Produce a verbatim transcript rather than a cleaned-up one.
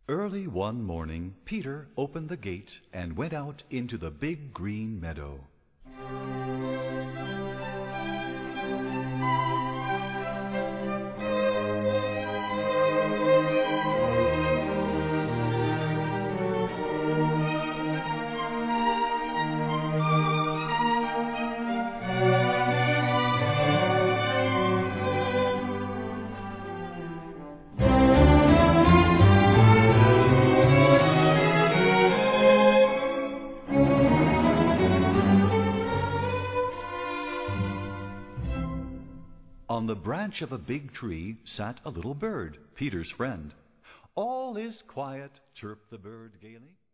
Early one morning, Peter opened the gate and went out into the big green meadow. On the branch of a big tree sat a little bird, Peter's friend. "All is quiet," chirped the bird gaily.